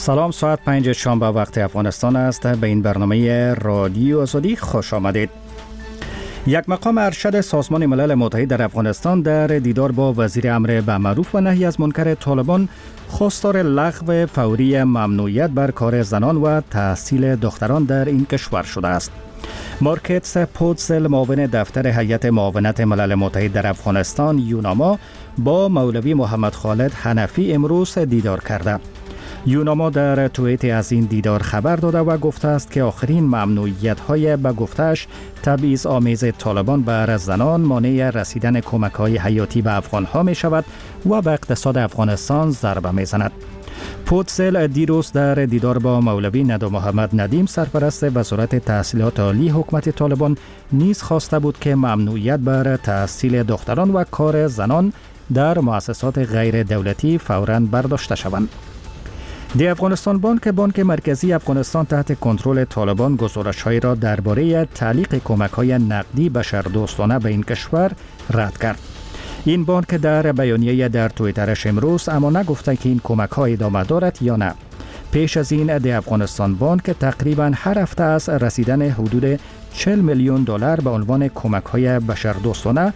سلام، ساعت 5 شنبه وقت افغانستان است. به این برنامه رادیو آزادی خوش آمدید. یک مقام ارشد سازمان ملل متحد در افغانستان در دیدار با وزیر امر به معروف و نهی از منکر طالبان خواستار لغو فوری ممنوعیت بر کار زنان و تحصیل دختران در این کشور شده است. مارکتس پودزل، معاون دفتر هیئت معاونت ملل متحد در افغانستان یوناما، با مولوی محمد خالد حنفی امروز دیدار کرده. یوناما در توییت از این دیدار خبر داده و گفته است که آخرین ممنوعیت‌های به گفتش تبعیض آمیز طالبان بر زنان مانع رسیدن کمک‌های حیاتی به افغان‌ها می‌شود و به اقتصاد افغانستان ضربه می‌زند. پودزل دیروز در دیدار با مولوی ندا محمد ندیم، سرپرست وزارت تحصیلات عالی حکومت طالبان، نیز خواسته بود که ممنوعیت بر تحصیل دختران و کار زنان در مؤسسات غیر دولتی فوراً برداشته شوند. دی افغانستان بانک مرکزی افغانستان تحت کنترل طالبان گزارش‌هایی را درباره تعلیق کمک‌های نقدی بشردوستانه به این کشور رد کرد. این بانک در بیانیه در توییترش امروز اما نگفته که این کمک‌ها ادامه دارد یا نه. پیش از این دی افغانستان بانک تقریباً هر هفته از رسیدن حدود 40 میلیون دلار به عنوان کمک‌های بشردوستانه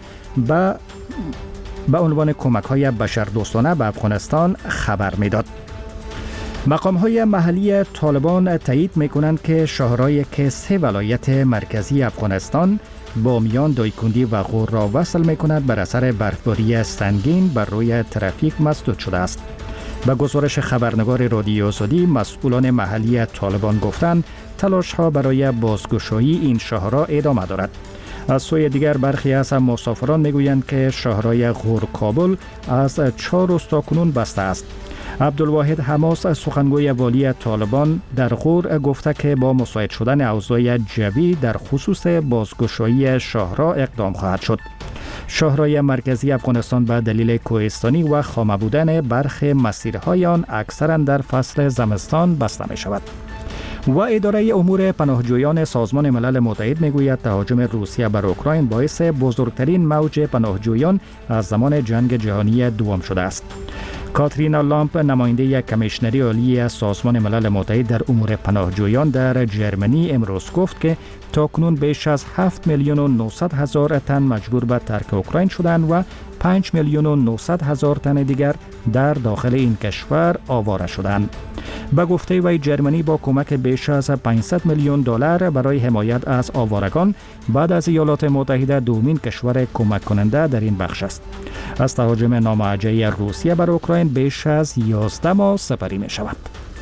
به افغانستان خبر می‌داد. مقام‌های محلی طالبان تایید می‌کنند که شهرهایی که 3 ولایت مرکزی افغانستان بامیان، دایکندی و غور را وصل می‌کند بر اثر برفباری سنگین بر روی ترافیک مسدود شده است. به گزارش خبرنگار رادیو آزادی، مسئولان محلی طالبان گفتند تلاش‌ها برای بازگشایی این شهرها ادامه دارد. از سوی دیگر برخی از مسافران می‌گویند که شهرهای غور کابل از 4 روز تاکنون بسته است. عبدالواحد حماس، سخنگوی والی طالبان در غور، گفته که با مساعد شدن اوضاع جوی در خصوص بازگشایی شهرها اقدام خواهد شد. شهرهای مرکزی افغانستان به دلیل کوهستانی و خامه بودن برخی مسیرهای آن اکثرا در فصل زمستان بسته می شود. و اداره امور پناهجویان سازمان ملل متحد میگوید تهاجم روسیه بر اوکراین باعث بزرگترین موج پناهجویان از زمان جنگ جهانی دوم شده است. کاترینا لامپ، نماینده کمیشنری عالی سازمان ملل متحد در امور پناهجویان در جرمنی، امروز گفت که تاکنون بیش از 7 میلیون و 900 هزار تن مجبور به ترک اوکراین شدند و 5 میلیون و 900 هزار تن دیگر در داخل این کشور آواره شدند. به گفته وی، جرمنی با کمک بیش از 500 میلیون دلار برای حمایت از آوارگان بعد از ایالات متحده دومین کشور کمک کننده در این بخش است. از تهاجم ناموجه روسیه بر اوکراین بیش از 11 ماه سپری می شود.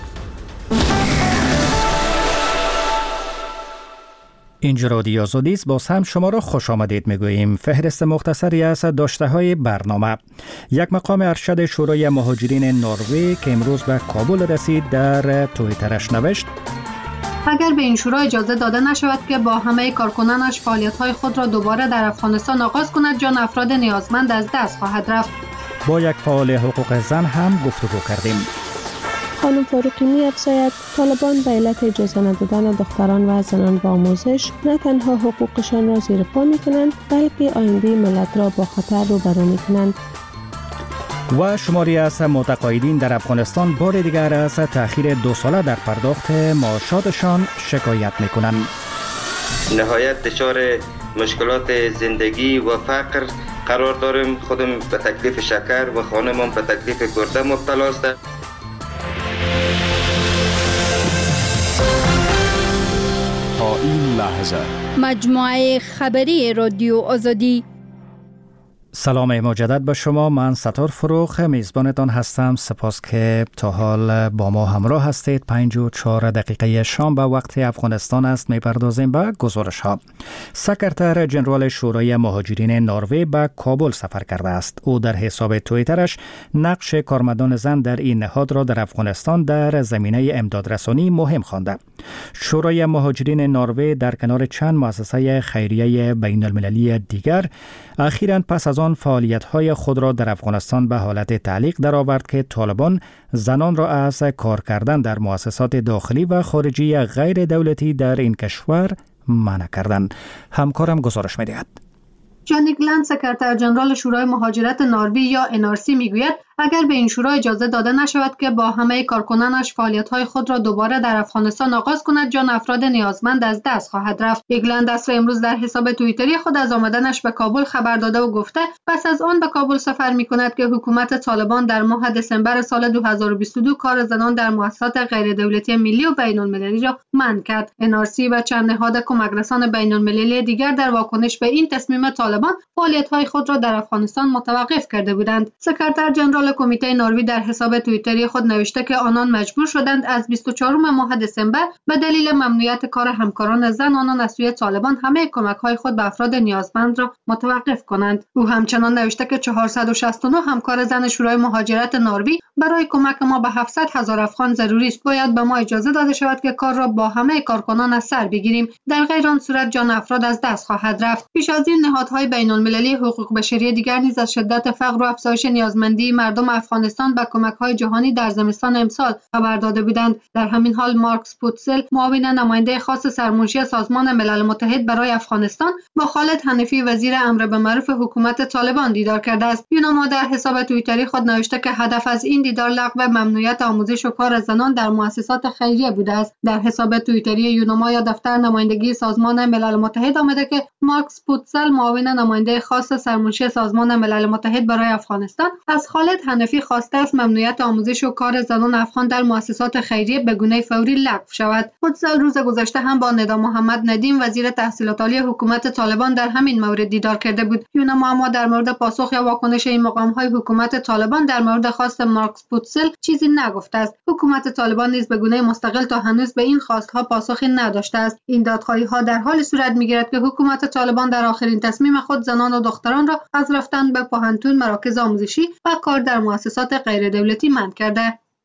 اینجا رادیو آزادی است. باز هم شما را خوش آمدید میگوییم. فهرست مختصری از داشته‌های برنامه. یک مقام ارشد شورای مهاجرین نروژ که امروز به کابل رسید در توییترش نوشت: اگر به این شورا اجازه داده نشود که با همه کارکنانش فعالیت‌های خود را دوباره در افغانستان آغاز کند، جان افراد نیازمند از دست خواهد رفت. با یک فعال حقوق زن هم گفتگو کردیم. خانم فاروقی می‌افزاید طالبان به علت اجازه ندادن دختران و زنان به آموزش نه تنها حقوقشان را زیر پا می‌کنند، بلکه آینده ملت را با خطر روبرو می‌کنند. و شماری از متقاعدین در افغانستان بار دیگر از تأخیر 2 ساله در پرداخت معاشاتشان شکایت می‌کنند. نهایت دچار مشکلات زندگی و فقر قرار داریم. خودم به تکلیف شکر و خانمم به تکلیف گرده مبتلا است. تا این لحظه مجموعه خبری رادیو آزادی. سلام مجدد به شما. من ستار فروخ میزبانتان هستم. سپاس که تا حال با ما همراه هستید. 5:04 شام به وقت افغانستان است. میپردازیم به گزارش ها. سکرتر جنرال شورای مهاجرین نروژ به کابل سفر کرده است. او در حساب توییترش نقش کارمندان زن در این نهاد را در افغانستان در زمینه امدادرسانی مهم خوانده. شورای مهاجرین نروژ در کنار چند مؤسسه خیریه بین المللی دیگر اخیراً پس از آن فعالیت‌های خود را در افغانستان به حالت تعلیق درآورد که طالبان زنان را از کار کردن در مؤسسات داخلی و خارجی غیر دولتی در این کشور منع کردند. همکارم گزارش می‌دهد. جانی گلند، سکرتر جنرال شورای مهاجرت نروژ یا NRC میگوید اگر به این شورا اجازه داده نشود که با همه کارکنانش فعالیت‌های خود را دوباره در افغانستان آغاز کند، جان افراد نیازمند از دست خواهد رفت. ایگلند عصر امروز در حساب توییتری خود از آمدنش به کابل خبر داده و گفته پس از آن به کابل سفر می‌کند که حکومت طالبان در ماه دسامبر سال 2022 کار زنان در مؤسسات غیر دولتی ملی و بین‌المللی را منع کرد. NRC و چند نهاد کمک‌رسان بین‌المللی دیگر در واکنش به این تصمیم طالبان فعالیت‌های خود را در افغانستان متوقف کرده بودند. سکرتر جنرال کمیته نروژ در حساب توییتری خود نوشته که آنان مجبور شدند از 24 ماه دسامبر به دلیل ممنوعیت کار همکاران زن آنان از سوی طالبان همه کمک‌های خود به افراد نیازمند را متوقف کنند. او همچنان نوشته که 469 همکار زن شورای مهاجرت نروژ برای کمک ما به 700,000 افغان ضروری است. باید به ما اجازه داده شود که کار را با همه کارکنان از سر بگیریم، در غیر آن صورت جان افراد از دست خواهد رفت. پیش از این نهادهای بین‌المللی حقوق بشری دیگر نیز از شدت فقر و افزایش نیازمندی مردم افغانستان به کمک‌های جهانی در زمستان امسال خبر داده بودند. در همین حال مارکس پوتسل، معاون نماینده خاص سرمنشی سازمان ملل متحد برای افغانستان، با خالد حنفی وزیر امر به معروف حکومت طالبان دیدار کرده است. یونما در حساب توییتری خود نوشته که هدف از این دیدار لغو ممنوعیت آموزش و کار زنان در مؤسسات خیریه بوده است. در حساب توییتری یونما یا دفتر نمایندگی سازمان ملل متحد آمده که مارکس پوتسل، معاون نماینده خاص سرمنشی سازمان ملل متحد برای افغانستان، از خالد حنفی خواسته است ممنوعیت آموزش و کار زنان افغان در مؤسسات خیریه به گونه فوری لغو شود. پوتسل روز گذشته هم با ندا محمد ندیم، وزیر تحصیلات عالی حکومت طالبان، در همین مورد دیدار کرده بود. یونما اما در مورد پاسخ یا واکنش این مقام‌های حکومت طالبان در مورد خواست مارکس پوتسل چیزی نگفته است. حکومت طالبان نیز به گونه مستقل تا هنوز به این خواست‌ها پاسخی نداشته است. این دادخواهی‌ها در حال صورت می‌گیرد که حکومت طالبان در آخرین تصمیم خود زنان و دختران را از رفتن به پوهنتون، مراکز آموزشی و کار در مؤسسات غیر دولتی منع کرده.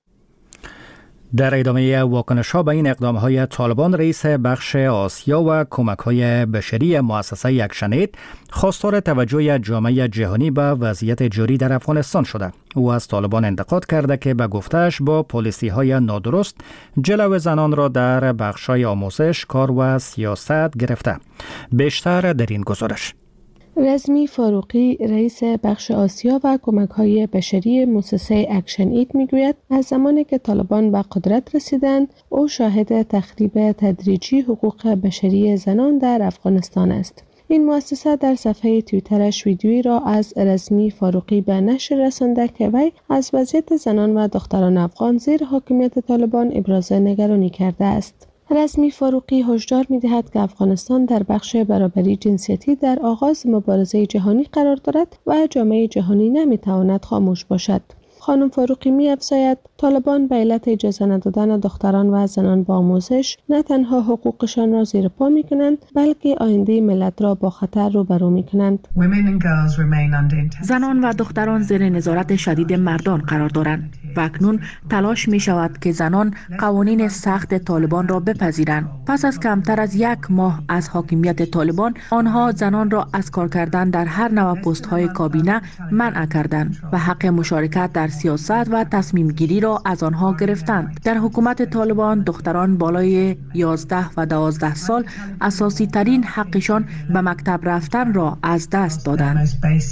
در ادامه واکنش‌ها به این اقدام‌های طالبان، رئیس بخش آسیا و کمک‌های بشری مؤسسه اکشن‌اید خواستار توجه جامعه جهانی به وضعیت جاری در افغانستان شده. او از طالبان انتقاد کرده که به گفته‌اش با پالیسی‌های نادرست جلو زنان را در بخش‌های آموزش، کار و سیاست گرفته. بیشتر در این گزارش. رزمی فاروقی، رئیس بخش آسیا و کمک‌های بشری مؤسسه اکشن‌اید میگوید از زمانی که طالبان به قدرت رسیدند، او شاهد تخریب تدریجی حقوق بشری زنان در افغانستان است. این مؤسسه در صفحه توییترش ویدیویی را از رزمی فاروقی به نشر رسانده که وی از وضعیت زنان و دختران افغان زیر حاکمیت طالبان ابراز نگرانی کرده است. رزمی فاروقی هشدار می‌دهد که افغانستان در بخش برابری جنسیتی در آغاز مبارزه جهانی قرار دارد و جامعه جهانی نمی‌تواند خاموش باشد. خانم فاروقی می‌افزاید طالبان به علت اجازه ندادن دختران و زنان با آموزش نه تنها حقوقشان را زیر پا می‌کنند، بلکه آینده ملت را با خطر روبرو می‌کنند. زنان و دختران زیر نظارت شدید مردان قرار دارند و اکنون تلاش می‌شود که زنان قوانین سخت طالبان را بپذیرند. پس از کمتر از 1 ماه از حاکمیت طالبان، آنها زنان را از کار کردن در هر نوع پست‌های کابینه منع کردند و حق مشارکت در سیاست و تصمیم گیری را از آنها گرفتند. در حکومت طالبان دختران بالای 11 و 12 سال اساسی ترین حقشان به مکتب رفتن را از دست دادند.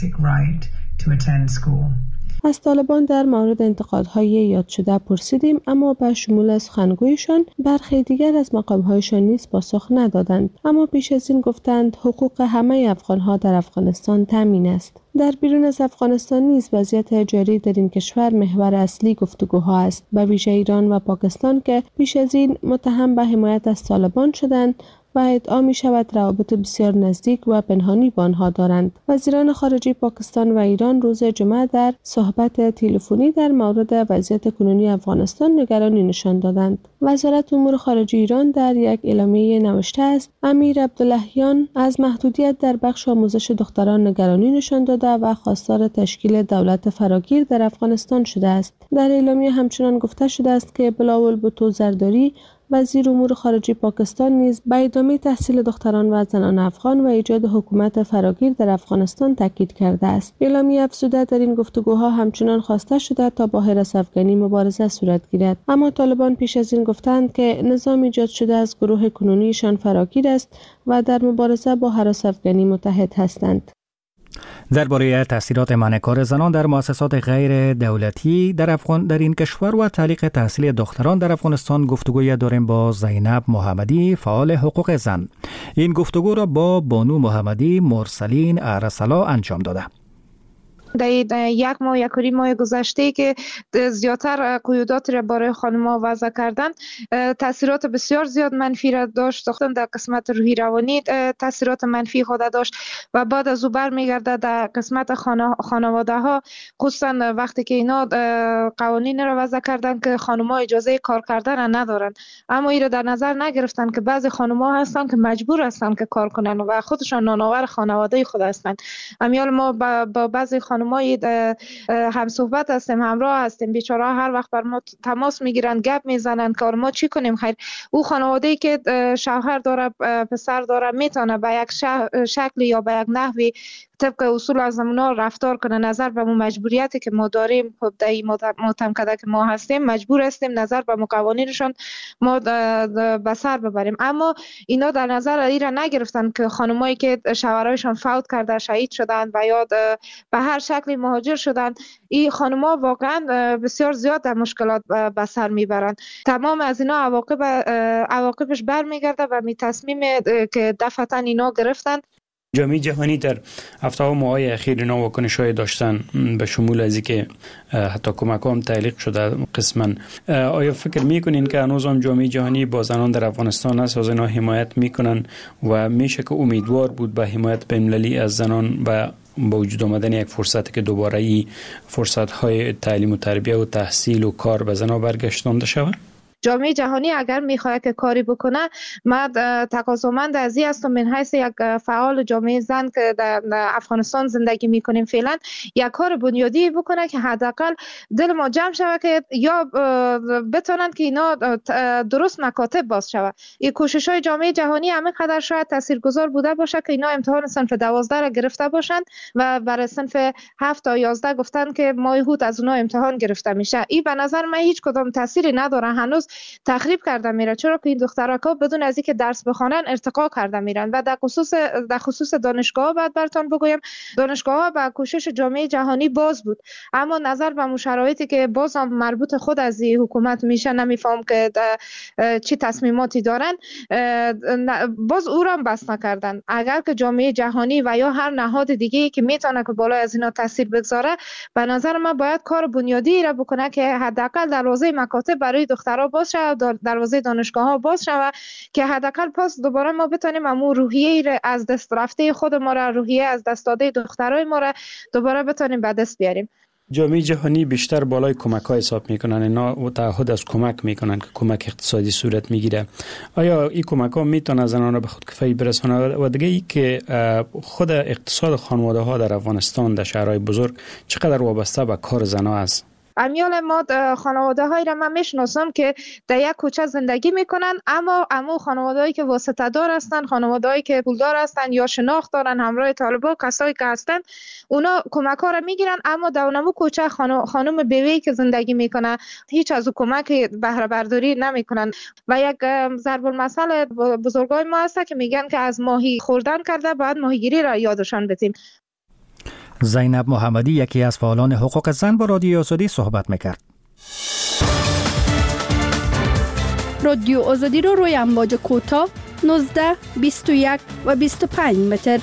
از طالبان در مورد انتقادهای یاد شده پرسیدیم، اما به شمول سخنگویشان برخی دیگر از مقامهایشان نیز پاسخ ندادند. اما پیش از این گفتند حقوق همه افغانها در افغانستان تامین است. در بیرون از افغانستان نیز وضعیت جاری در این کشور محور اصلی گفتگوها است، به ویژه ایران و پاکستان که پیش از این متهم به حمایت از طالبان شدند و ادعا می شود روابط بسیار نزدیک و پنهانی با آنها دارند. وزیران خارجه پاکستان و ایران روز جمعه در صحبت تلفنی در مورد وضعیت کنونی افغانستان نگرانی نشان دادند. وزارت امور خارجه ایران در یک اعلامیه نوشته است امیر عبداللهیان از محدودیت در بخش آموزش دختران نگرانی نشان داده و خواستار تشکیل دولت فراگیر در افغانستان شده است. در اعلامیه همچنان گفته شده است که بلاول بھٹو زرداری، وزیر امور خارجه پاکستان، نیز به ادامه تحصیل دختران و زنان افغان و ایجاد حکومت فراگیر در افغانستان تاکید کرده است. اعلامیه افزوده در این گفتگوها همچنان خواسته شده تا با هراس افغانی مبارزه صورت گیرد، اما طالبان پیش از این گفتند که نظام ایجاد شده از گروه کنونیشان فراگیر است و در مبارزه با هراس افغانی متحد هستند. درباره تاثیرات منع کار زنان در مؤسسات غیر دولتی در این کشور و تعلیق تحصیل دختران در افغانستان گفتگوی داریم با زینب محمدی، فعال حقوق زن. این گفتگو را با بانو محمدی مرسلین ارسلا انجام داده. در یک ماه گذشته که زیادتر قیودات را برای خانم‌ها وضع کردن، تاثیرات بسیار زیاد منفی را داشت. در قسمت روحی روانی تاثیرات منفی خود داشت و بعد از او برمیگرده در قسمت خانواده ها، خصوصا وقتی که اینا قوانین را وضع کردن که خانم‌ها اجازه کار کردن را ندارن، اما این را در نظر نگرفتن که بعضی خانم‌ها هستن که مجبور هستن که کار کنن و خودشان نانآور خانواده خود هستن. امیال ما با بعضی ما هم صحبت هستیم، همراه هستیم، بیچاره هر وقت بر ما تماس میگیرن، گپ میزنن که ما چی کنیم. خیر، او خانواده‌ای که شوهر داره، پسر داره، میتونه به یک شکل یا به یک نحوی طبق اصول از اونا رفتار کنه. نظر به مجبوریتی که ما داریم، خب در این متمکده که ما هستیم مجبور هستیم نظر به قوانینشون ما به سر ببریم. اما اینا در نظر ایرا نگرفتن که خانمایی که شوهرایشان فوت کرده، شهید شدن و یا به هر شکلی مهاجر شدن، این خانم‌ها واقعا بسیار زیاد در مشکلات به سر میبرند. تمام از اینا عواقبش برمیگرده و می تصمیم که دفعتا اینا گرفتن. جامعه جهانی در هفته و ماهای اخیر اینا واکنش‌های داشتن، به شمول از اینکه حتی کمک هم تعلیق شده قسما. آیا فکر میکنین که هنوز هم جامعه جهانی با زنان در افغانستان است، از اینا حمایت میکنن و میشه که امیدوار بود به حمایت بین‌المللی از زنان و با وجود آمدن یک فرصتی که دوباره ای فرصت‌های تعلیم و تربیت و تحصیل و کار به زنان برگشتانده شود؟ جامعه جهانی اگر میخواد که کاری بکنه، من تقاضامند از این هستم من حیث یک فعال جامعه زن که در افغانستان زندگی میکنیم فعلا، یک کار بنیادی بکنه که حداقل دل ما جمع شود که یا بتونن که اینا درست مکاتب باز شود. این کوشش های جامعه جهانی همه قدر شاید تاثیرگذار بوده باشه که اینا امتحان صنف 12 را گرفته باشن و برای صنف 7 تا 11 گفتن که ماه هوت از اونها امتحان گرفته میشه. این به نظر من هیچ کدام تاثیری نداره، هنوز تخریب کرده میره، چرا که این دخترها بدون از اینکه درس بخونن ارتقا کرده میرن. و در خصوص دانشگاه بعد براتون بگویم، دانشگاه ها با کوشش جامعه جهانی باز بود، اما نظر به شرایطی که باز هم مربوط خود از حکومت میشه، نمیفهم که چی تصمیماتی دارن، باز او را بس نکردن. اگر که جامعه جهانی و یا هر نهاد دیگه که میتونه که بالای از اینا تاثیر بگذاره، به نظر من باید کار بنیادی را بکنه که حداقل دروازه مکاتب برای دخترها باز شود، دروازه دانشگاه ها باز شود، که حداقل پس دوباره ما بتونیم امو روحیه از دست رفته خود ما را، روحیه از دست داده دخترای ما را دوباره بتونیم به دست بیاریم. جامعه جهانی بیشتر بالای کمک‌ها حساب میکنن، اینا و تعهد از کمک میکنن که کمک اقتصادی صورت میگیره. آیا این کمک‌ها میتونه زنان را به خودکفایی برسونه؟ و دیگه ای که خود اقتصاد خانواده‌ها در افغانستان در شهرهای بزرگ چقدر وابسته به کار زنان است؟ امیال ما خانواده هایی را من میشناسم که در یک کوچه زندگی میکنن، اما خانواده هایی که واسطه دار هستن، خانواده هایی که پولدار هستن یا شناخت دارن همراه طالبان، کسایی که هستن، اونا کمک ها را میگیرن، اما در اونمو کوچه خانم بیوی که زندگی میکنه هیچ از او کمک بهره برداری نمیکنن. و یک ضرب المثل بزرگای ما هست که میگن که از ماهی خوردن کرده باید ماهیگیری را یادشان بدیم. زینب محمدی، یکی از فعالان حقوق زن، با رادیو آزادی صحبت میکرد. رادیو آزادی رو روی امواج کوتاه 19، 21 و 25 متر.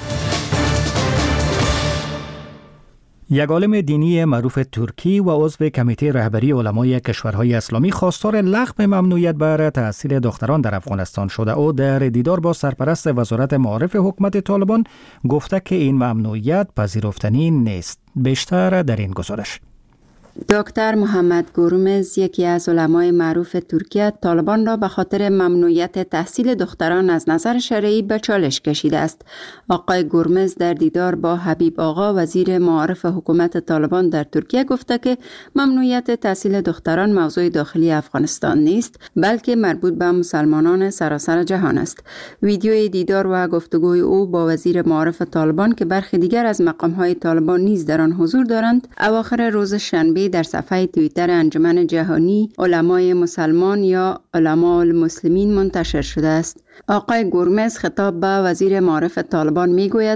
یک عالم دینی معروف ترکی و عضو کمیته رهبری علمای کشورهای اسلامی خواستار لغو ممنوعیت بر تحصیل دختران در افغانستان شده. او در دیدار با سرپرست وزارت معارف حکومت طالبان گفته که این ممنوعیت پذیرفتنی نیست. بیشتر در این گزارش. دکتر محمد گورمز، یکی از علمای معروف ترکیه، طالبان را به خاطر ممنوعیت تحصیل دختران از نظر شرعی به چالش کشیده است. آقای گورمز در دیدار با حبیب آقا، وزیر معارف حکومت طالبان در ترکیه، گفته که ممنوعیت تحصیل دختران موضوع داخلی افغانستان نیست، بلکه مربوط به مسلمانان سراسر جهان است. ویدیوی دیدار و گفتگوی او با وزیر معارف طالبان که برخی دیگر از مقام‌های طالبان نیز در آن حضور دارند، اواخر روز شنبه در صفحه توییتر انجمن جهانی علمای مسلمان یا علماء المسلمین منتشر شده است. آقای گورمز خطاب به وزیر معارف طالبان می گوید: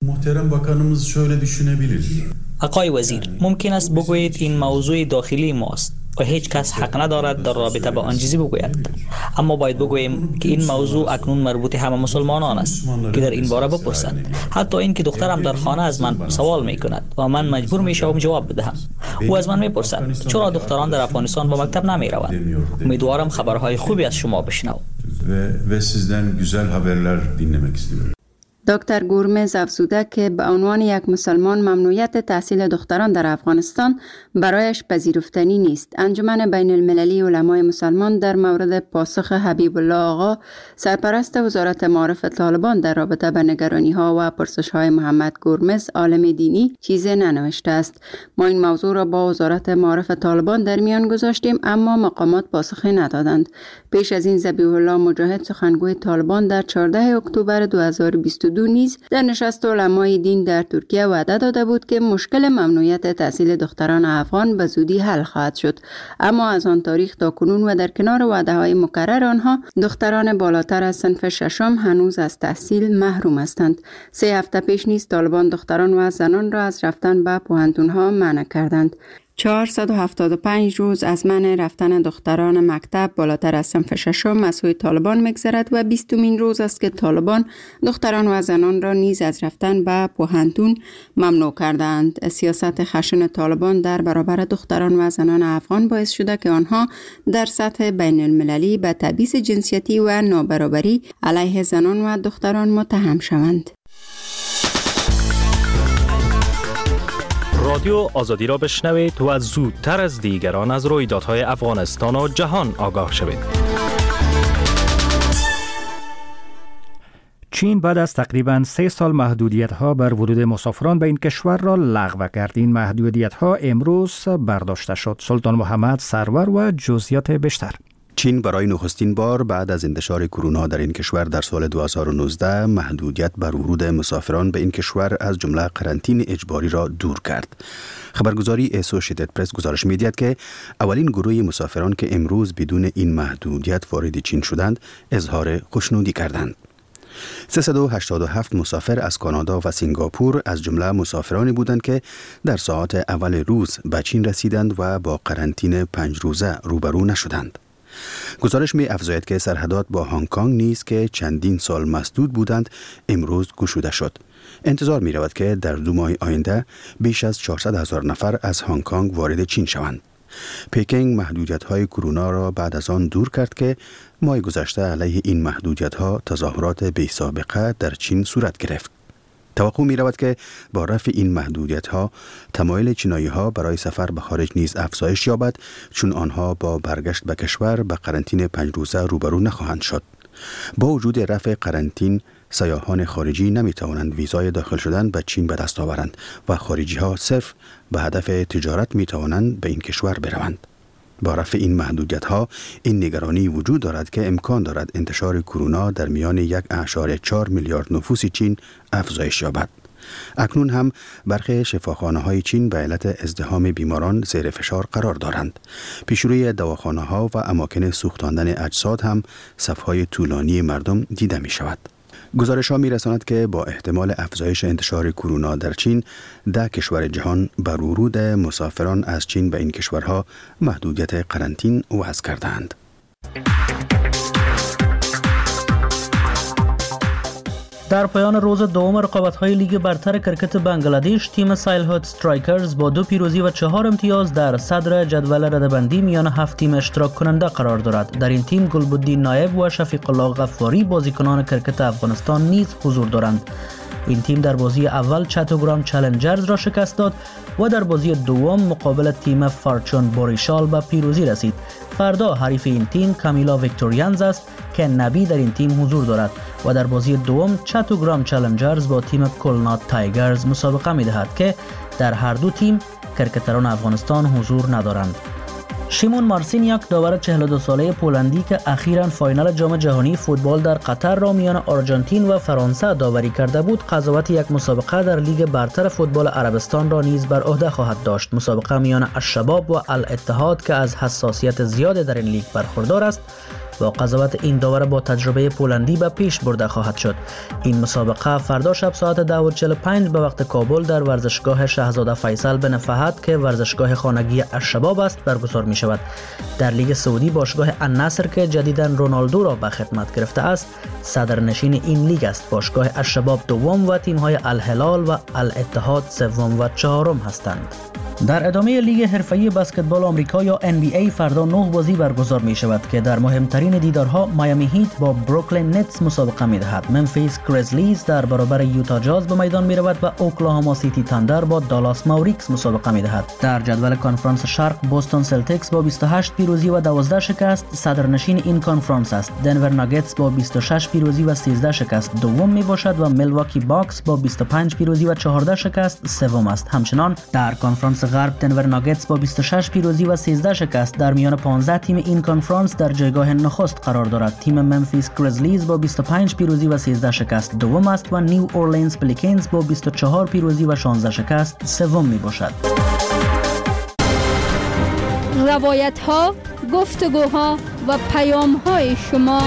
Muhterem Bakanımız şöyle düşünebilir. آقای وزیر، ممکن است بگویید این موضوع داخلی ماست و هیچ کس حق ندارد در رابطه با آن چیزی بگوید، اما باید بگوییم که این موضوع اکنون مربوط همه مسلمانان است که در این باره بپرسند. حتی این که دخترم در خانه از من سوال می کند و من مجبور می شوم جواب بدهم. او از من می پرسد چرا دختران در افغانستان به مکتب نمی روند. امیدوارم خبرهای خوبی از شما بشنوم. ve sizden güzel haberler dinlemek istiyorum. دکتر گورمز افزوده که به عنوان یک مسلمان ممنوعیت تحصیل دختران در افغانستان برایش پذیرفتنی نیست. انجمن بین المللی علمای مسلمان در مورد پاسخ حبیب الله آقا سرپرست وزارت معارف طالبان در رابطه به نگرانی ها و پرسش های محمد گورمز عالم دینی چیزی ننوشته است. ما این موضوع را با وزارت معارف طالبان در میان گذاشتیم اما مقامات پاسخی ندادند. پیش از این ذبیح الله مجاهد سخنگوی طالبان در 14 اکتبر 2022 نیز در نشست علمای دین در ترکیه وعده داده بود که مشکل ممنوعیت تحصیل دختران افغان به زودی حل خواهد شد. اما از آن تاریخ تا کنون و در کنار وعده‌های مکرر آنها دختران بالاتر از صنف ششم هنوز از تحصیل محروم هستند. 3 هفته پیش نیز طالبان دختران و زنان را از رفتن به پوهنتون‌ها منع کردند. 475 روز از منع رفتن دختران مکتب بالاتر از صنف ششم از سوی طالبان می‌گذرد و 20مین روز است که طالبان دختران و زنان را نیز از رفتن به پوهنتون ممنوع کردند. سیاست خشن طالبان در برابر دختران و زنان افغان باعث شده که آنها در سطح بین المللی به تبعیض جنسیتی و نابرابری علیه زنان و دختران متهم شوند. رادیو آزادی را بشنوید و زودتر از دیگران از رویدادهای افغانستان و جهان آگاه شوید. چین بعد از تقریباً 3 سال محدودیت‌ها بر ورود مسافران به این کشور را لغو کرد. این محدودیت‌ها امروز برداشته شد. سلطان محمد سرور و جزئیات بیشتر. چین برای نخستین بار بعد از انتشار کرونا در این کشور در سال 2019 محدودیت بر ورود مسافران به این کشور از جمله قرنطینه اجباری را دور کرد. خبرگزاری اسوشیتد پرس گزارش می‌دهد که اولین گروه مسافران که امروز بدون این محدودیت وارد چین شدند اظهار خوشنودی کردند. 387 مسافر از کانادا و سنگاپور از جمله مسافرانی بودند که در ساعات اول روز به چین رسیدند و با قرنطینه 5 روزه روبرو نشدند. گزارش می افزاید که سرحدات با هنگ کنگ نیز که چندین سال مسدود بودند امروز گشوده شد. انتظار می رود که در 2 ماه آینده بیش از 400,000 نفر از هنگ کنگ وارد چین شوند. پکینگ محدودیت‌های کرونا را بعد از آن دور کرد که ماه گذشته علیه این محدودیت‌ها تظاهرات بی سابقه در چین صورت گرفت. توقع می رود که با رفع این محدودیت‌ها تمایل چینایی‌ها برای سفر به خارج نیز افزایش یابد، چون آنها با برگشت به کشور به قرنطینه 5 روزه روبرو نخواهند شد. با وجود رفع قرنطینه، سیاحان خارجی نمی توانند ویزای داخل شدن به چین به دست آورند و خارجی‌ها صرف به هدف تجارت می توانند به این کشور بروند. با رفع این محدودیت‌ها این نگرانی وجود دارد که امکان دارد انتشار کرونا در میان 1.4 میلیارد نفوس چین افزایش یابد. اکنون هم برخی شفاخانه‌های چین به علت ازدحام بیماران زیر فشار قرار دارند. پیشروی دواخانه‌ها و اماکن سوختاندن اجساد هم صف‌های طولانی مردم دیده می شود. گزارش‌ها می‌رساند که با احتمال افزایش انتشار کرونا در چین، 10 کشور جهان بر ورود مسافران از چین به این کشورها محدودیت قرنطینه وضع کردند. در پایان روز دوم رقابت‌های لیگ برتر کرکت بنگلادش، تیم سایلهوت استرایکرز با 2 پیروزی و 4 امتیاز در صدر جدول رده‌بندی میان 7 تیم اشتراک کننده قرار دارد. در این تیم گلبدین نایب و شفیق الله غفاری بازیکنان کرکت افغانستان نیز حضور دارند. این تیم در بازی اول چاتوگرام چالنجرز را شکست داد و در بازی دوم مقابل تیم فارچون بوریشال به پیروزی رسید. فردا حریف این تیم کامیلا ویکتوریانز است که نبی در این تیم حضور دارد و در بازی دوم چاتوگرام چالنجرز با تیم کلنات تایگرز مسابقه می‌دهد که در هر دو تیم کرکتران افغانستان حضور ندارند. شیمون مارسینیاک داور 42 ساله پولندی که اخیراً فاینال جام جهانی فوتبال در قطر را میان آرژانتین و فرانسه داوری کرده بود، قضاوت یک مسابقه در لیگ برتر فوتبال عربستان را نیز بر عهده خواهد داشت. مسابقه میان الشباب و الاتحاد که از حساسیت زیاد در این لیگ برخوردار است، با قضاوت این داور با تجربه پولندی به پیش برده خواهد شد. این مسابقه فردا شب ساعت 10:45 به وقت کابل در ورزشگاه شاهزاده فیصل بن فهد که ورزشگاه خانگی الشباب است برگزار می شود. در لیگ سعودی باشگاه النصر که جدیداً رونالدو را به خدمت گرفته است صدرنشین این لیگ است. باشگاه الشباب دوم و تیم‌های الهلال و الاتحاد سوم و چهارم هستند. در ادامه لیگ حرفه‌ای بسکتبال آمریکا یا NBA فردا 9 بازی برگزار می شود که در مهمترین دیدارها میامی هیت با بروکلین نتس مسابقه می دهد. ممفیس گریزلیز در برابر یوتا جاز به میدان می رود و اوکلاهاما سیتی تاندر با دالاس ماوریکس مسابقه می دهد. در جدول کنفرانس شرق بوستون سلتیکس با 28 پیروزی و 12 شکست صدرنشین این کنفرانس است. دنور ناگتس با 26 پیروزی و 13 شکست دوم می باشد و میلواکی باکس با 25 پیروزی و 14 شکست سوم است. همچنان در کنفرانس غرب دنور ناگتس با 26 پیروزی و 13 شکست در میان 15 تیم این کنفرانس در جایگاه نخست قرار دارد. تیم ممفیس گریزلیز با 25 پیروزی و 13 شکست دوم است و نیو اورلینز پلیکنز با 24 پیروزی و 16 شکست سوم می باشد. روایت ها، گفتگوها و پیام های شما.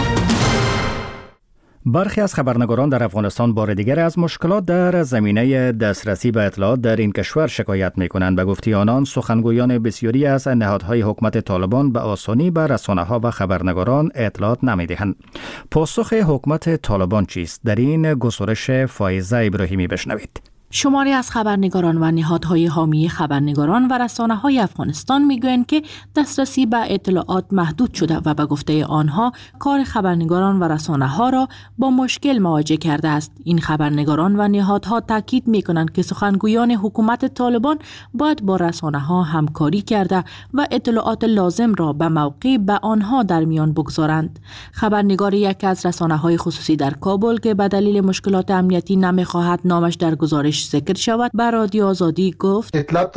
برخی از خبرنگاران در افغانستان بار دیگر از مشکلات در زمینه دسترسی به اطلاعات در این کشور شکایت می‌کنند. به گفته آنان سخنگویان بسیاری از نهادهای حکومت طالبان به آسانی به رسانه‌ها و خبرنگاران اطلاعات نمی‌دهند. پاسخ حکومت طالبان چیست؟ در این گزارش فائزه ابراهیمی بشنوید. شماری از خبرنگاران و نهادهای حامی خبرنگاران و رسانه‌های افغانستان میگویند که دسترسی به اطلاعات محدود شده و به گفته آنها کار خبرنگاران و رسانه‌ها را با مشکل مواجه کرده است. این خبرنگاران و نهادها تاکید می‌کنند که سخنگویان حکومت طالبان باید با رسانه‌ها همکاری کرده و اطلاعات لازم را به موقع به آنها در میان بگذارند. خبرنگار یکی از رسانه‌های خصوصی در کابل که به دلیل مشکلات امنیتی نمی‌خواهد نامش در گزارش ذکر شود به رادیو آزادی گفت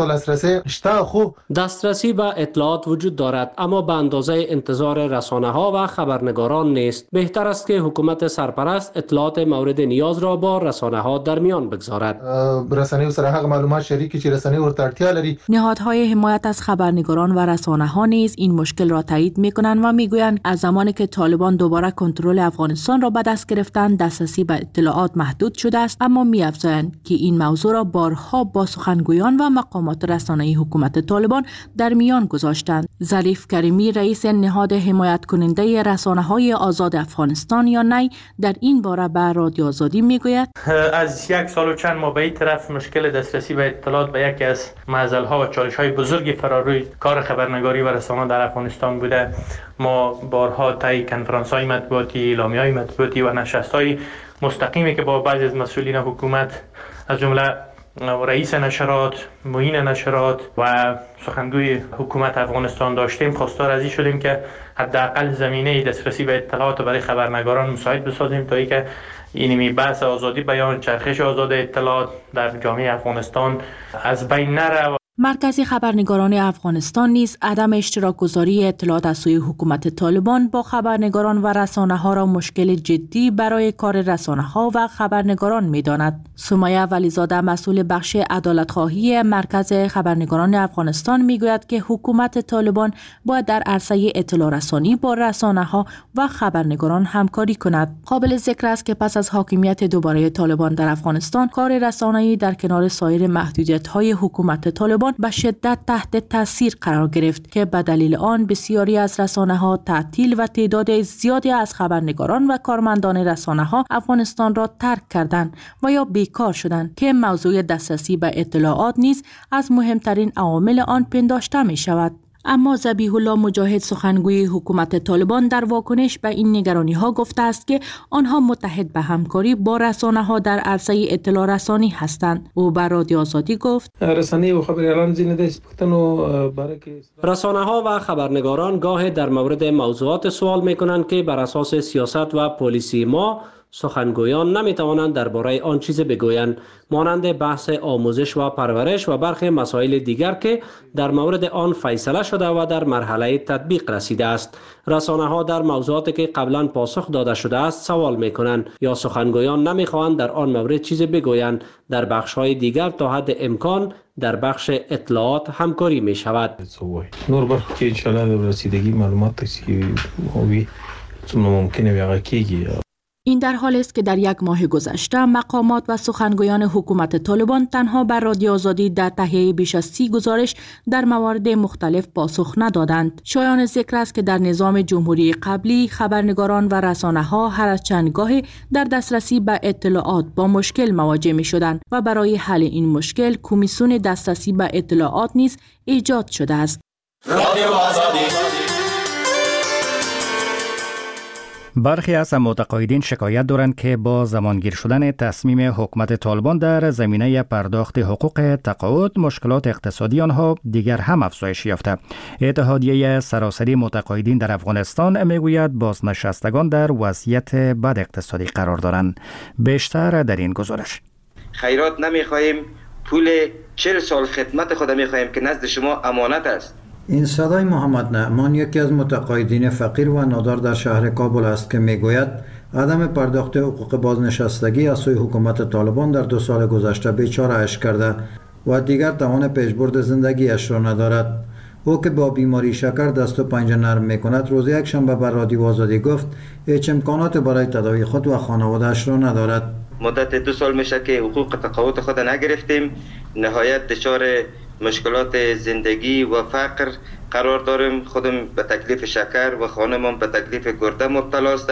دسترسی به اطلاعات وجود دارد اما به اندازه انتظار رسانه ها و خبرنگاران نیست. بهتر است که حکومت سرپرست اطلاعات مورد نیاز را با رسانه ها در میان بگذارد. رسانه سره هغه معلومات شریکی چې رسانه ورته اړتیا لري. نهادهای حمایت از خبرنگاران و رسانه ها نیز این مشکل را تایید می‌کنند و میگویند از زمانی که طالبان دوباره کنترل افغانستان را به دست گرفتند دسترسی به اطلاعات محدود شده است، اما می‌افزایند که این موضوع را بارها با سخنگویان و مقامات رسانه‌ای حکومت طالبان در میان گذاشتند. ظریف کریمی رئیس نهاد حمایت کننده رسانه‌های آزاد افغانستان یا نی در این باره به رادیو آزادی میگوید از یک سال و چند ماه به این طرف مشکل دسترسی به اطلاعات به یکی از معضل‌ها و چالش‌های بزرگی فراروی کار خبرنگاری و رسانه در افغانستان بوده. ما بارها طی کنفرانس‌های مطبوعاتی، اعلامیه‌های مطبوعاتی و نشست‌های مستقیمی که با بعضی از مسئولین حکومت از جمله رئیس نشرات، معین نشرات و سخنگوی حکومت افغانستان داشتیم خواستار از این شدیم که حداقل زمینه دسترسی به اطلاعات برای خبرنگاران مساعد بسازیم تا اینکه اینمی بحث آزادی بیان، چرخش آزاد اطلاعات در جامعه افغانستان از بین نره. مرکز خبرنگاران افغانستان نیز عدم اشتراک گذاری اطلاعات از سوی حکومت طالبان با خبرنگاران و رسانه‌ها را مشکل جدی برای کار رسانه‌ها و خبرنگاران می‌داند. سمیه ولیزاده مسئول بخش عدالت‌خواهی مرکز خبرنگاران افغانستان می‌گوید که حکومت طالبان باید در عرصه اطلاع رسانی با رسانه‌ها و خبرنگاران همکاری کند. قابل ذکر است که پس از حاکمیت دوباره طالبان در افغانستان کار رسانه‌ای در کنار سایر محدودیت‌های حکومت طالبان به شدت تحت تاثیر قرار گرفت که به دلیل آن بسیاری از رسانه‌ها تعطیل و تعداد زیادی از خبرنگاران و کارمندان رسانه‌ها افغانستان را ترک کردند و یا بیکار شدند که موضوع دسترسی به اطلاعات نیز از مهمترین عوامل آن پنداشته می شود. اما ذبیح الله مجاهد سخنگوی حکومت طالبان در واکنش به این نگرانی‌ها گفته است که آنها متحد به همکاری با رسانه‌ها در عرصه اطلاع رسانی هستند. او بر رادیو آزادی گفت رسانه‌ها و خبرنگاران گاه در مورد موضوعات سوال می‌کنند که بر اساس سیاست و پلیسی ما سخنگویان نمیتوانند درباره آن چیز بگویند، مانند بحث آموزش و پرورش و برخی مسائل دیگر که در مورد آن فیصله شده و در مرحله تطبیق رسیده است. رسانه‌ها در موضوعاتی که قبلا پاسخ داده شده است سوال میکنند یا سخنگویان نمیخواهند در آن مورد چیز بگویند. در بخش‌های دیگر تا حد امکان در بخش اطلاعات همکاری می شود. نور بخش که انشاءالله رسیدگی معلومات ممکنه بیاغه کیگی. این در حالی است که در یک ماه گذشته مقامات و سخنگویان حکومت طالبان تنها بر رادیو آزادی در تهیه بیش از 30 گزارش در موارد مختلف پاسخ ندادند. شایان ذکر است که در نظام جمهوری قبلی خبرنگاران و رسانه‌ها هر از چند گاهی در دسترسی به اطلاعات با مشکل مواجه می‌شدند و برای حل این مشکل کمیسیون دسترسی به اطلاعات نیز ایجاد شده است. رادیو آزادی. برخی از متقاعدین شکایت دارند که با زمانگیر شدن تصمیم حکومت طالبان در زمینه پرداخت حقوق تقاعد مشکلات اقتصادی آنها دیگر هم افزایش یافته. اتحادیه سراسری متقاعدین در افغانستان میگوید بازنشستگان در وضعیت بد اقتصادی قرار دارند. بیشتر در این گزارش. خیرات نمیخواهیم، پول 40 سال خدمت خود میخواهیم که نزد شما امانت است. این صدای محمد نعمان یکی از متقاعدین فقیر و نادار در شهر کابل است که میگوید عدم پرداخت حقوق بازنشستگی از سوی حکومت طالبان در 2 سال گذشته بیچاره‌اش کرده و دیگر توان پیشبرد زندگیش را ندارد. او که با بیماری شکر دست و پنجه نرم میکند روز یک شنبه بر رادیو آزادی گفت هیچ امکانات برای تداوی خود و خانواده‌اش را ندارد. مدت 2 سال میشه که حقوق تقاعد خود نگرفتیم. نهایت دچار مشکلات زندگی و فقر قرار داریم. خودم به تکلیف شکر و خانمم به تکلیف گرده مبتلا است.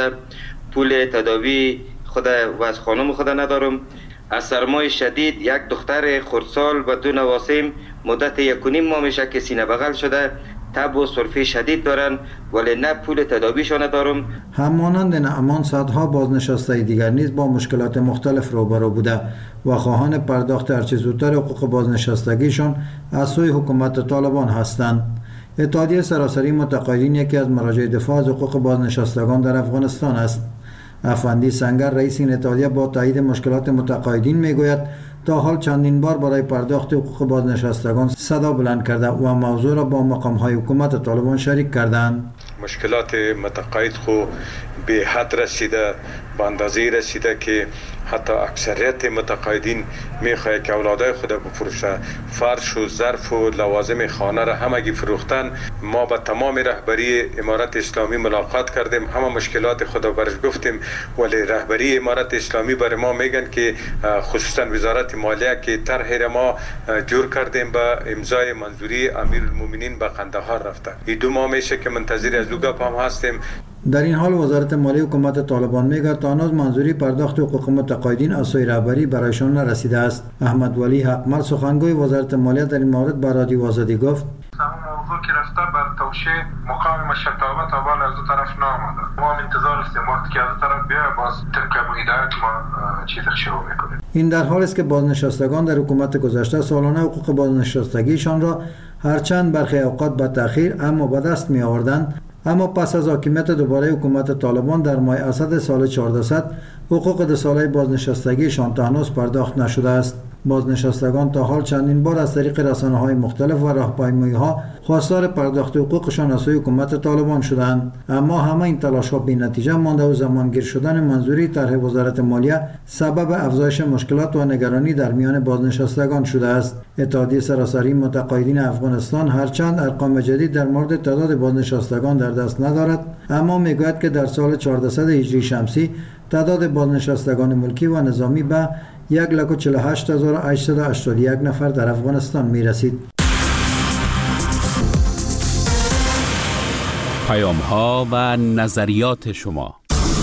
پول تداوی خود و از خانم خود ندارم. از سرمای شدید یک دختر خردسال و 2 نواسیم مدت 1.5 ماه میشه که سینه بغل شده، تب و سرفه شدید دارن ولی نه پول تداویشان ندارم. همانند نعمان صدها بازنشسته دیگر نیز با مشکلات مختلف روبرو بوده و خواهان پرداخت هرچه زودتر حقوق بازنشستگیشان از سوی حکومت طالبان هستند. اتحادیه سراسری متقاعدین یکی از مراجع دفاع از حقوق بازنشستگان در افغانستان است. افندی سنگر رئیس این اتحادیه با تایید مشکلات متقاعدین میگوید تا حال چندین بار برای پرداخت حقوق بازنشستگان صدا بلند کرده و موضوع را با مقام‌های حکومت طالبان شریک کردند. مشکلات متقاعد خو به حد رسیده، به اندازه رسیده که حتی اکثریت متقاعدین میخواه که اولادای خود بفروشه. فرش و ظرف و لوازم خانه را همگی فروختن. ما با تمام رهبری امارت اسلامی ملاقات کردیم، همه مشکلات خود برش گفتیم ولی رهبری امارت اسلامی برای ما میگن که خصوصا وزارت مالیه که طرح ما جور کردیم با امضای منظوری امیرالمومنین به قندهار رفته. این 2 ماه میشه که منتظر از گپ هم هستیم. در این حال وزارت مالیه حکومت طالبان میگه تا هنوز منظوری پرداخت حقوق متقاعدین از سوی رهبری برایشان نرسیده است. احمد ولی حقمل سخنگوی وزارت مالیه در این مورد به رادیو آزادی گفت موضوع که رفته بر توشیح مقام شکاوت اول از دو طرف نامده. ما انتظار هستیم وقتی که از طرف بیا باز طبق هدایت ما چیز شروع میکنیم. این در حالی است که بازنشستگان در حکومت گذشته سالانه حقوق بازنشستگیشان را هرچند برخی اوقات به تأخیر اما به دست می آوردند، اما پس از حاکمیت دوباره حکومت طالبان در ماه اسد سال 1400 حقوق 2 ساله بازنشستگیشان تا هنوز پرداخت نشده است. بازنشستگان تا حال چندین بار از طریق رسانه‌های مختلف و راهپیمایی‌ها خواستار پرداخت حقوقشان از سوی حکومت طالبان شدند، اما همه این تلاش‌ها بی‌نتیجه مانده و زمانگیر شدن منظوری طرح وزارت مالیه سبب افزایش مشکلات و نگرانی در میان بازنشستگان شده است. اتحادیه سراسری متقاعدین افغانستان هرچند ارقام جدید در مورد تعداد بازنشستگان در دست ندارد، اما میگوید که در سال 1400 هجری شمسی تعداد بازنشستگان ملکی و نظامی به 1,48,881 نفر در افغانستان می رسید. پیام ها و نظریات شما.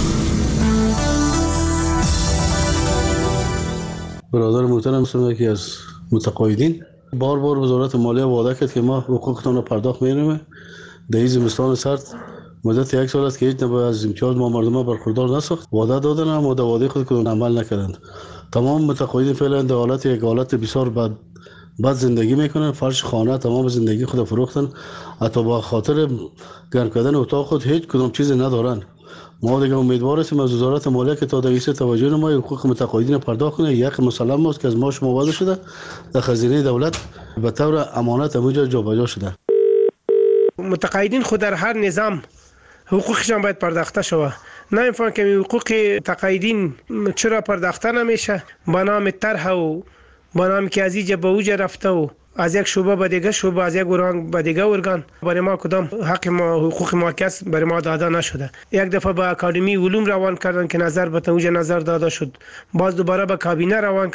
برادر محترم هستم که از متقاعدین بار وزارت مالیه وعده کرد که ما حقوقتان را پرداخت می‌کنیم. در زمستان سرد مدت 1 سال است که هیچ نوع از امتیاز ما مردم برخوردار نساخت. وعده دادن اما وعده خود کدام عمل نکردند. تمام متقاعدین فعلا در حالت بسیار بد زندگی میکنن. فرش خانه تمام زندگی خود فروختن، حتی با خاطر گرم کردن اتاق خود هیچ کدام چیز ندارن. ما دیگه امیدوار هستیم از وزارت مالیه که تا دیگه توجه نمای حقوق متقاعدین پرداخت کنه. یک مسلم است که از ما شما وعده شده در خزینه دولت به طور امانت همونجا جابجا شده. متقاعدین خود در هر نظام حقوقشان باید پرداخته شود. نمی‌فهمم که حقوق تقاعدین چرا پرداخته نمیشه. با نام طرح و با نام که از اینجا به اوجا رفته و از یک شعبه به دیگه شعبه، از یک ارگان به دیگه ارگان برای ما کدام حق ما حقوق ما کس برای ما داده نشده. یک دفعه به اکادمی علوم روان کردن که نظر به توجه نظر داده شد، باز دوباره به کابینه روان